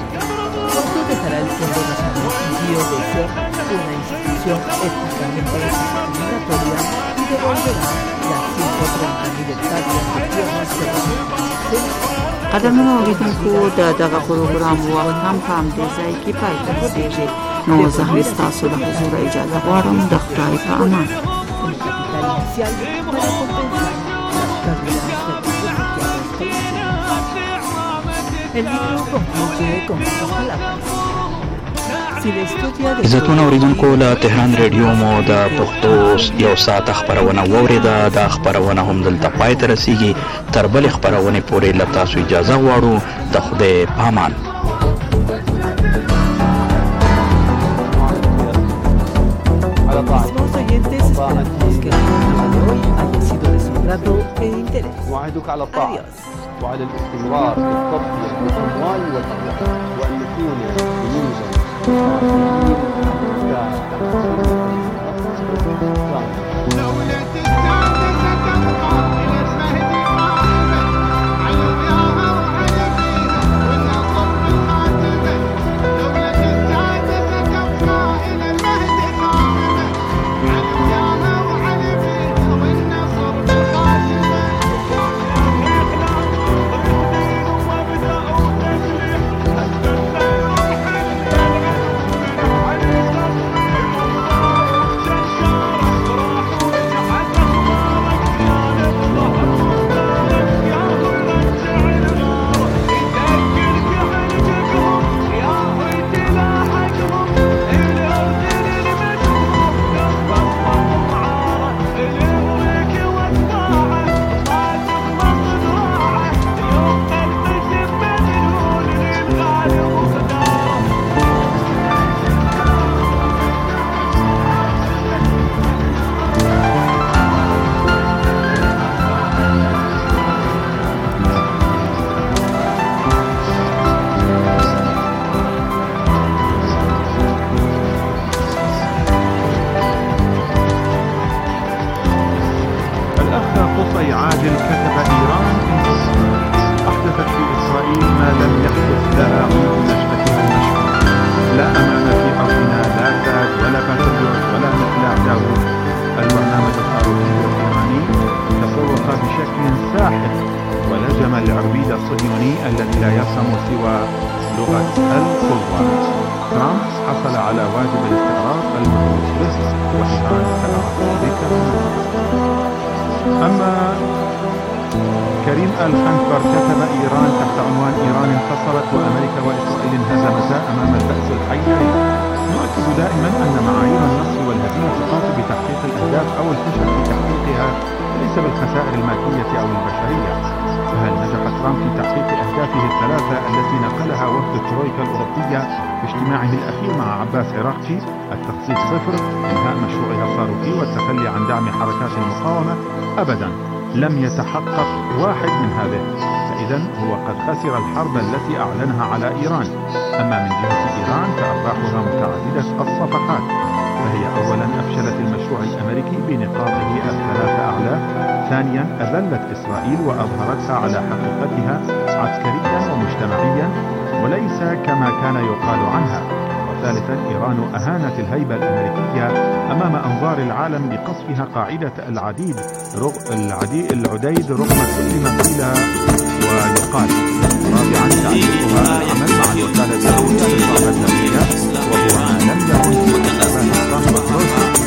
قدرمنو اوریدونکو، د دغه پروګرام وخت هم په همدې ځای کې پای ته رسېږي. نو زه هم ستاسو له حضوره اجازه غواړم. د خدای په امان. عزتمن اوریدونکو، له تهران ریډیو مو د پښتو یو ساعت خپرونه واورېده. دا خپرونه هم دلته پای ته رسیږي. تر بلې خپرونې پورې له تاسو اجازه غواړو. د خدای په امان. نعاهدك على الطاعة وعلى الاستمرار في التضحية بالأموال والأرواح، وأن نكون بمنزل الذي لا يفهم سوى لغة القوة. ترامب حصل على واجب الاستعراض المتوسط وإيران سأرت ذلك. أما كريم الخنفر كتب إيران تحت عنوان إيران انتصرت وأمريكا وإسرائيل انهزمتا أمام البأس الحي. نؤكد دائما أن معايير النصر والهزيمة تقاس بتحقيق الأهداف أو الفشل في تحقيقها وليس بالخسائر المادية أو البشرية. فهل نجح ترامب في تحقيق أهدافه الثلاثة التي نقلها وفد الترويكا الأوروبية في اجتماعه الأخير مع عباس عراقجي؟ التخصيص صفر، إنهاء مشروعها الصاروخي والتخلي عن دعم حركات المقاومة؟ أبدا، لم يتحقق واحد من هذه. فإذا هو قد خسر الحرب التي أعلنها على إيران. أما من جهة إيران فأرباحها متعددة الصفحات، فهي أولا أفشلت المشروع الأمريكي بنقاطه الثلاثة أعلى. ثانيا أذلت إسرائيل وأظهرتها على حقيقتها عسكريا ومجتمعيا وليس كما كان يقال عنها. وثالثا إيران أهانت الهيبة الأمريكية أمام أنظار العالم بقصفها قاعدة العديد رغ... العدي... العديد رغم كل ما قيل ويقال. رابعا تعليقها العمل مع الوكالة الدولية للطاقة النووية وهو ما لم يكن في حسابات ترامب